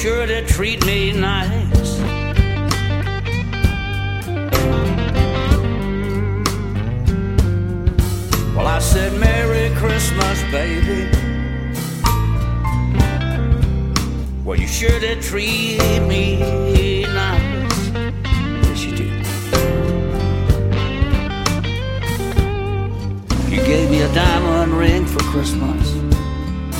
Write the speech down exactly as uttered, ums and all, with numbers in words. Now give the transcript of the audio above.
sure to treat me nice. Well, I said, Merry Christmas, baby. Well, you sure did treat me nice. Yes, you did. You gave me a diamond ring for Christmas.